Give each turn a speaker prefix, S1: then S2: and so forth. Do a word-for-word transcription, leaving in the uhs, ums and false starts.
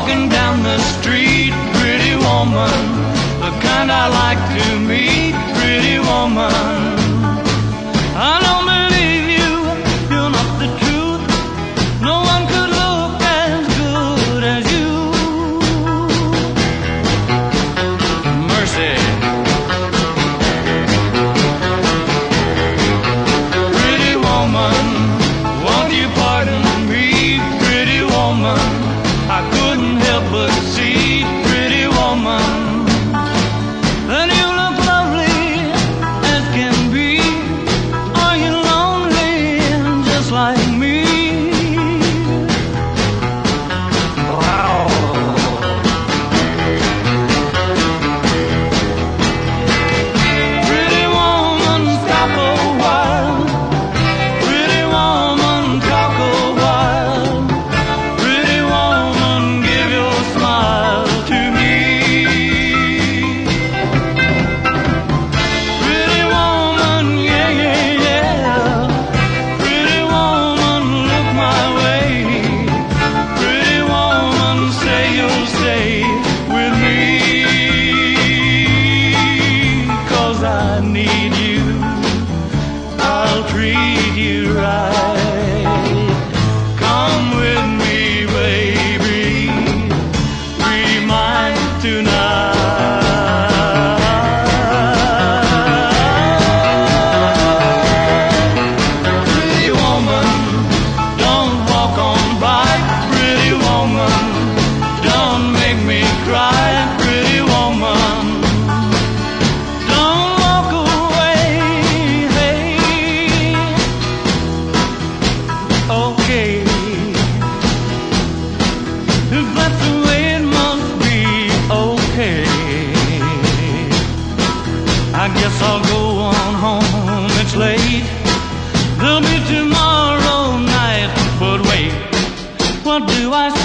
S1: walking down the street, pretty woman, the kind I like to meet, pretty woman. I don't believe you, you're not the truth. No one could look as good as you. Mercy. Pretty woman, won't you pardon me, pretty woman? I couldn't help but see, pretty woman, that you look lovely as can be. Are you lonely just like me? Wow. Pretty woman, stop a while. Pretty woman, talk a while. Pretty woman, give your smile to me. Pretty woman, yeah, yeah, yeah. Pretty woman, look my way. Pretty woman, say you'll stay with me. 'Cause I need you, I'll treat you right. Come with me, baby, be mine tonight. Pretty woman, don't walk on by. Pretty woman, don't make me cry. Pretty woman, don't walk away. Hey, okay, if that's the way it must be, okay. I guess I'll go on home, it's late. There'll be tomorrow night, but wait, what do I say?